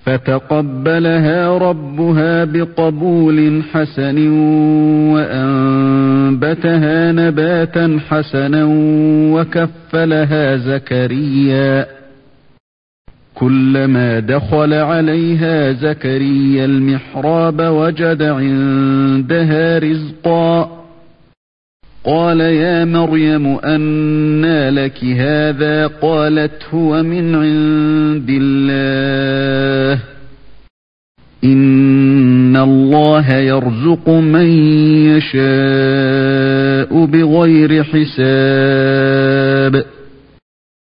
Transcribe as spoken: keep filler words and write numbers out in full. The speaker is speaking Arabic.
فتقبلها ربها بقبول حسن وأنبتها نباتا حسنا وكفلها زكريا كلما دخل عليها زكريا المحراب وجد عندها رزقا قال يا مريم أنى لك هذا قالت هو من عند الله إن الله يرزق من يشاء بغير حساب